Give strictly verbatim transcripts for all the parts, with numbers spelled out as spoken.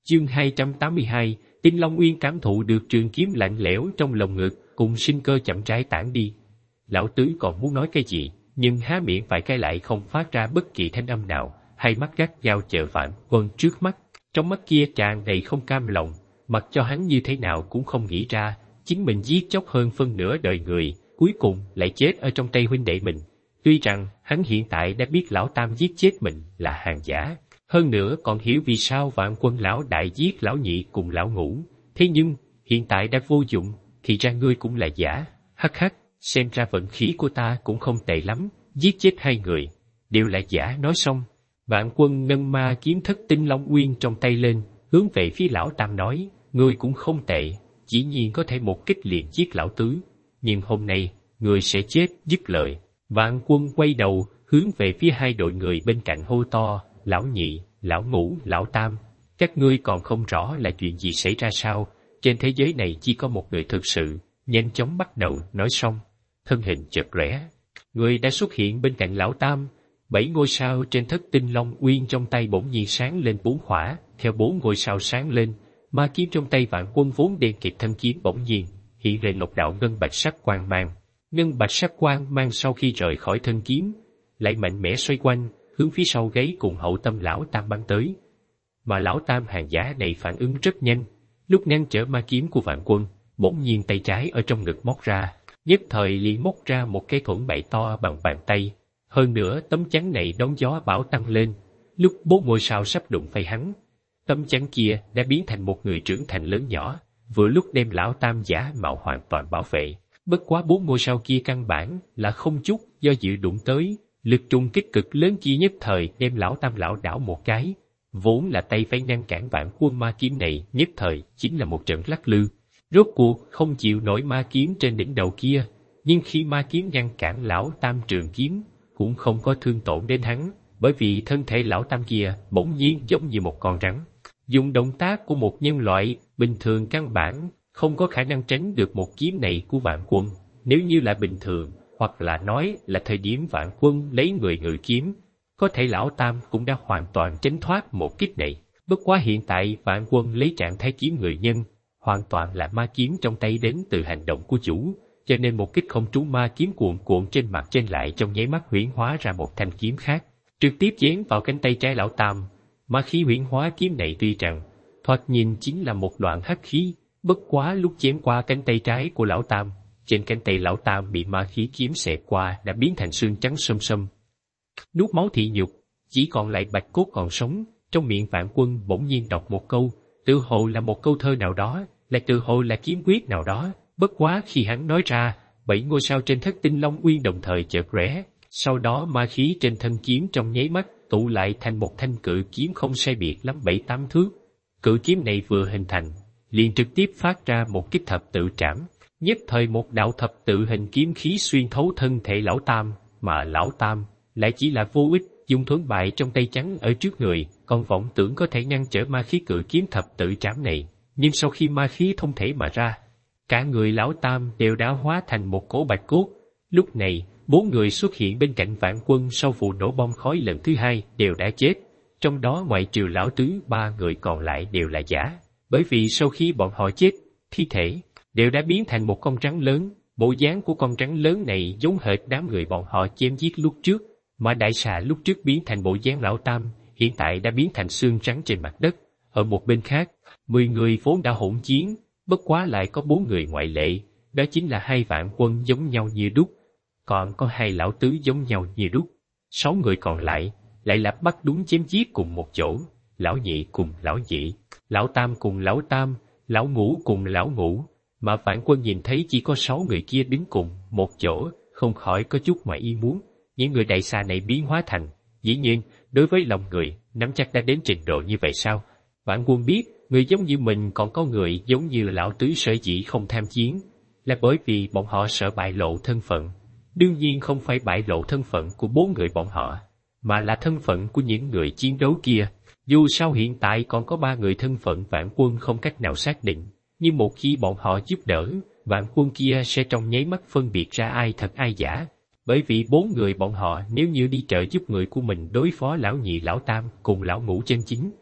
Chương hai trăm tám mươi hai, Tinh Long Uyên cảm thụ được trường kiếm lạnh lẽo trong lồng ngực, cùng sinh cơ chậm rãi tản đi. Lão tứ còn muốn nói cái gì, nhưng há miệng vài cái lại không phát ra bất kỳ thanh âm nào, hai mắt gắt gao chờ Vạn Quân trước mắt. Trong mắt kia tràn đầy không cam lòng, mặc cho hắn như thế nào cũng không nghĩ ra, chính mình giết chóc hơn phân nửa đời người, cuối cùng lại chết ở trong tay huynh đệ mình. Tuy rằng hắn hiện tại đã biết lão tam giết chết mình là hàng giả, hơn nữa còn hiểu vì sao Vạn Quân lão đại giết lão nhị cùng lão ngũ, thế nhưng hiện tại đã vô dụng, thì ra ngươi cũng là giả. Hắc hắc, xem ra vận khí của ta cũng không tệ lắm, giết chết hai người đều là giả. Nói xong, Vạn Quân nâng ma kiếm thất tinh long uyên trong tay lên, hướng về phía lão tam nói, ngươi cũng không tệ, dĩ nhiên có thể một kích liền giết lão tứ, nhưng hôm nay ngươi sẽ chết. Dứt lời, Vạn Quân quay đầu hướng về phía hai đội người bên cạnh hô to, lão nhị, lão ngũ, lão tam, các ngươi còn không rõ là chuyện gì xảy ra sao? Trên thế giới này chỉ có một người thực sự. Nhanh chóng bắt đầu. Nói xong, thân hình chợt lóe, người đã xuất hiện bên cạnh lão tam. Bảy ngôi sao trên thất tinh long uyên trong tay bỗng nhiên sáng lên bốn hỏa, theo bốn ngôi sao sáng lên, ma kiếm trong tay Vạn Quân vốn đen kịt thân kiếm bỗng nhiên hiện lên một đạo ngân bạch sắc quang mang. Ngân bạch sắc quang mang sau khi rời khỏi thân kiếm, lại mạnh mẽ xoay quanh, hướng phía sau gáy cùng hậu tâm lão tam bắn tới. Mà lão tam hàng giả này phản ứng rất nhanh, lúc ngăn trở ma kiếm của Vạn Quân, bỗng nhiên tay trái ở trong ngực móc ra, nhất thời liền móc ra một cái thuẫn bậy to bằng bàn tay. Hơn nữa tấm chắn này đón gió bão tăng lên, lúc bốn ngôi sao sắp đụng phải hắn, tấm chắn kia đã biến thành một người trưởng thành lớn nhỏ, vừa lúc đem lão tam giả mạo hoàn toàn bảo vệ. Bất quá bốn ngôi sao kia căn bản là không chút do dự đụng tới, lực trùng kích cực lớn kia nhất thời đem lão tam lão đảo một cái, vốn là tay phải ngăn cản Vạn Quân ma kiếm này nhất thời chính là một trận lắc lư, rốt cuộc không chịu nổi ma kiếm trên đỉnh đầu kia. Nhưng khi ma kiếm ngăn cản lão tam trường kiếm, cũng không có thương tổn đến hắn, bởi vì thân thể lão tam kia bỗng nhiên giống như một con rắn. Dùng động tác của một nhân loại bình thường căn bản không có khả năng tránh được một kiếm này của Vạn Quân. Nếu như là bình thường, hoặc là nói là thời điểm Vạn Quân lấy người ngự kiếm, có thể lão tam cũng đã hoàn toàn tránh thoát một kích này. Bất quá hiện tại Vạn Quân lấy trạng thái kiếm người nhân, hoàn toàn là ma kiếm trong tay đến từ hành động của chủ, cho nên một kích không trúng ma kiếm cuộn cuộn trên mặt trên lại trong nháy mắt huyễn hóa ra một thanh kiếm khác, trực tiếp chém vào cánh tay trái lão tam. Ma khí huyễn hóa kiếm này tuy rằng thoạt nhìn chính là một đoạn hắc khí, bất quá lúc chém qua cánh tay trái của lão tam, trên cánh tay lão tam bị ma khí kiếm xẹt qua đã biến thành xương trắng xâm xâm, nuốt máu thị nhục, chỉ còn lại bạch cốt còn sống. Trong miệng Vạn Quân bỗng nhiên đọc một câu, tự hồ là một câu thơ nào đó, lại tự hồ là kiếm quyết nào đó. Bất quá khi hắn nói ra, bảy ngôi sao trên thất tinh long uyên đồng thời chợt lóe, sau đó ma khí trên thân kiếm trong nháy mắt tụ lại thành một thanh cự kiếm không sai biệt lắm bảy tám thước. Cự kiếm này vừa hình thành, liền trực tiếp phát ra một kích thập tự trảm, nhất thời một đạo thập tự hình kiếm khí xuyên thấu thân thể lão tam, mà lão tam lại chỉ là vô ích, dùng thuẫn bại trong tay trắng ở trước người, còn vọng tưởng có thể ngăn trở ma khí cự kiếm thập tự trảm này. Nhưng sau khi ma khí thông thể mà ra, cả người lão tam đều đã hóa thành một cỗ bạch cốt. Lúc này, bốn người xuất hiện bên cạnh Vạn Quân sau vụ nổ bom khói lần thứ hai đều đã chết, trong đó ngoại trừ lão tứ, ba người còn lại đều là giả, bởi vì sau khi bọn họ chết, thi thể đều đã biến thành một con rắn lớn. Bộ dáng của con rắn lớn này giống hệt đám người bọn họ chém giết lúc trước, mà đại xà lúc trước biến thành bộ dáng lão tam, hiện tại đã biến thành xương trắng trên mặt đất. Ở một bên khác, mười người vốn đã hỗn chiến, bất quá lại có bốn người ngoại lệ, đó chính là hai Vạn Quân giống nhau như đúc, còn có hai lão tứ giống nhau như đúc. Sáu người còn lại lại là bắt đúng chém giết cùng một chỗ, lão nhị cùng lão nhị, lão tam cùng lão tam, lão ngũ cùng lão ngũ. Mà Vạn Quân nhìn thấy chỉ có sáu người kia đứng cùng một chỗ, không khỏi có chút ngoài ý muốn. Những người đại xà này biến hóa thành, dĩ nhiên đối với lòng người nắm chắc đã đến trình độ như vậy sao? Vạn Quân biết, người giống như mình còn có người giống như lão tứ sở dĩ không tham chiến, là bởi vì bọn họ sợ bại lộ thân phận. Đương nhiên không phải bại lộ thân phận của bốn người bọn họ, mà là thân phận của những người chiến đấu kia. Dù sao hiện tại còn có ba người thân phận Vạn Quân không cách nào xác định, nhưng một khi bọn họ giúp đỡ, Vạn Quân kia sẽ trong nháy mắt phân biệt ra ai thật ai giả. Bởi vì bốn người bọn họ nếu như đi trợ giúp người của mình đối phó lão nhị lão tam cùng lão ngũ chân chính,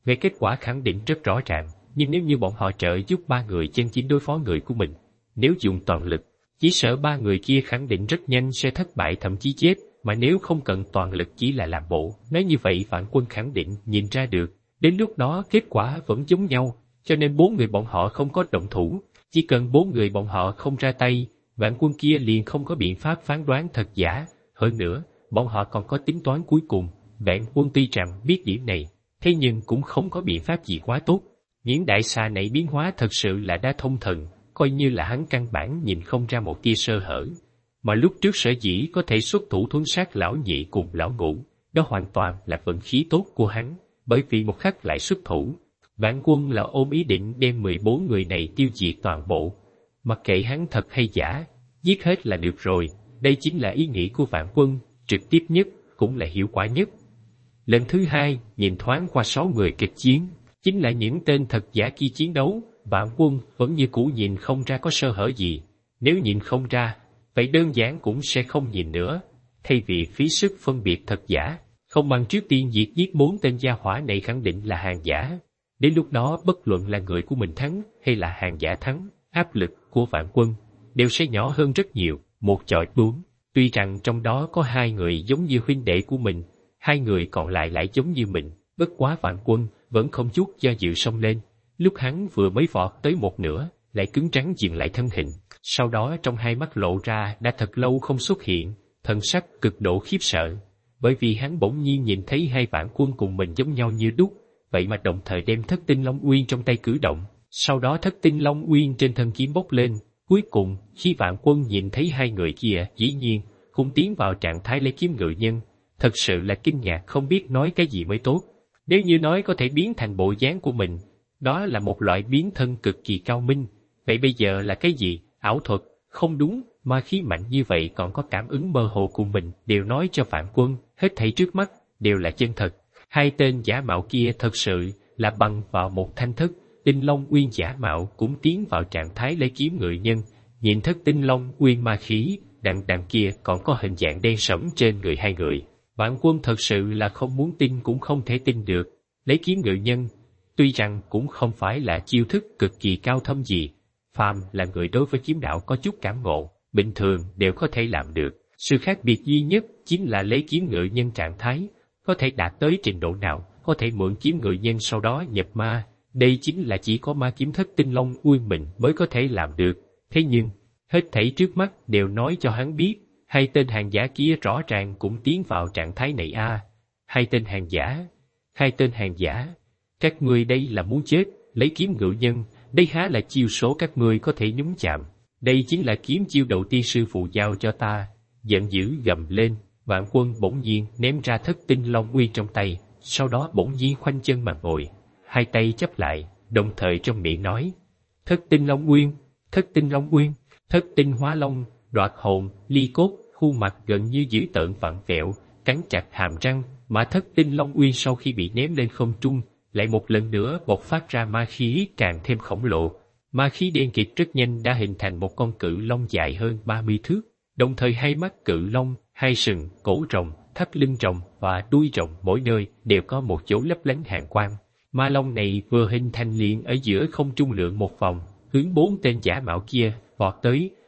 Về kết quả khẳng định rất rõ ràng, nhưng nếu như bọn họ trợ giúp ba người chân chính đối phó người của mình, nếu dùng toàn lực, chỉ sợ ba người kia khẳng định rất nhanh sẽ thất bại thậm chí chết, mà nếu không cần toàn lực chỉ là làm bộ, nói như vậy Vạn Quân khẳng định nhìn ra được, đến lúc đó kết quả vẫn giống nhau, cho nên bốn người bọn họ không có động thủ, chỉ cần bốn người bọn họ không ra tay, Vạn Quân kia liền không có biện pháp phán đoán thật giả, hơn nữa, bọn họ còn có tính toán cuối cùng, Vạn Quân tuy rằng biết điểm này, thế nhưng cũng không có biện pháp gì quá tốt. Những đại xà này biến hóa thật sự là đã thông thần, coi như là hắn căn bản nhìn không ra một tia sơ hở. Mà lúc trước sở dĩ có thể xuất thủ thuấn sát lão nhị cùng lão ngũ, đó hoàn toàn là vận khí tốt của hắn, bởi vì một khắc lại xuất thủ. Vạn Quân là ôm ý định đem mười bốn người này tiêu diệt toàn bộ. Mặc kệ hắn thật hay giả, giết hết là được rồi, đây chính là ý nghĩ của Vạn Quân, trực tiếp nhất, cũng là hiệu quả nhất. Lần thứ hai, nhìn thoáng qua sáu người kịch chiến, chính là những tên thật giả kia chiến đấu, Vạn Quân vẫn như cũ nhìn không ra có sơ hở gì. Nếu nhìn không ra, vậy đơn giản cũng sẽ không nhìn nữa. Thay vì phí sức phân biệt thật giả, không bằng trước tiên diệt giết bốn tên gia hỏa này khẳng định là hàng giả. Đến lúc đó bất luận là người của mình thắng hay là hàng giả thắng, áp lực của Vạn Quân đều sẽ nhỏ hơn rất nhiều, một chọi bốn. Tuy rằng trong đó có hai người giống như huynh đệ của mình, hai người còn lại lại giống như mình, bất quá Vạn Quân vẫn không chút do dự xông lên. Lúc hắn vừa mới vọt tới một nửa, lại cứng rắn dừng lại thân hình, sau đó trong hai mắt lộ ra đã thật lâu không xuất hiện, thần sắc cực độ khiếp sợ, bởi vì hắn bỗng nhiên nhìn thấy hai Vạn Quân cùng mình giống nhau như đúc, vậy mà đồng thời đem Thất Tinh Long Uyên trong tay cử động, sau đó Thất Tinh Long Uyên trên thân kiếm bốc lên. Cuối cùng, khi Vạn Quân nhìn thấy hai người kia, dĩ nhiên cũng tiến vào trạng thái lấy kiếm ngự nhân, thật sự là kinh ngạc không biết nói cái gì mới tốt. Nếu như nói có thể biến thành bộ dáng của mình, đó là một loại biến thân cực kỳ cao minh, vậy bây giờ là cái gì? Ảo thuật? Không đúng, ma khí mạnh như vậy còn có cảm ứng mơ hồ của mình, đều nói cho Vạn Quân, hết thảy trước mắt đều là chân thật. Hai tên giả mạo kia thật sự là bằng vào một thanh Thất Tinh Long Uyên giả mạo cũng tiến vào trạng thái lấy kiếm ngự nhân, nhìn Thất Tinh Long Uyên ma khí, đằng đằng kia còn có hình dạng đen sẫm trên người hai người. Vạn Quân thật sự là không muốn tin cũng không thể tin được, lấy kiếm ngự nhân, tuy rằng cũng không phải là chiêu thức cực kỳ cao thâm gì, phàm là người đối với kiếm đạo có chút cảm ngộ, bình thường đều có thể làm được. Sự khác biệt duy nhất chính là lấy kiếm ngự nhân trạng thái, có thể đạt tới trình độ nào, có thể mượn kiếm ngự nhân sau đó nhập ma, đây chính là chỉ có ma kiếm Thất Tinh Long Uyên mình mới có thể làm được. Thế nhưng, hết thảy trước mắt đều nói cho hắn biết, hai tên hàng giả kia rõ ràng cũng tiến vào trạng thái này a. À. Hai tên hàng giả, hai tên hàng giả, các ngươi đây là muốn chết, lấy kiếm ngự nhân, đây há là chiêu số các ngươi có thể nhúng chạm. Đây chính là kiếm chiêu đầu tiên sư phụ giao cho ta. Giận dữ gầm lên, Vạn Quân bỗng nhiên ném ra Thất Tinh Long Uyên trong tay, sau đó bỗng nhiên khoanh chân mà ngồi, hai tay chắp lại, đồng thời trong miệng nói: Thất Tinh Long Uyên, Thất Tinh Long Uyên, Thất Tinh Hóa Long, đoạt hồn, ly cốt. Khuôn mặt gần như dữ tợn vặn vẹo, cắn chặt hàm răng, mà Thất Tinh Long Uyên sau khi bị ném lên không trung, lại một lần nữa bộc phát ra ma khí càng thêm khổng lồ. Ma khí đen kịt rất nhanh đã hình thành một con cự long dài hơn ba mươi thước, đồng thời hai mắt cự long, hai sừng, cổ rồng, thắt lưng rồng và đuôi rồng mỗi nơi đều có một chỗ lấp lánh hàn quang. Ma long này vừa hình thành liền ở giữa không trung lượn một vòng, hướng bốn tên giả mạo kia vọt tới,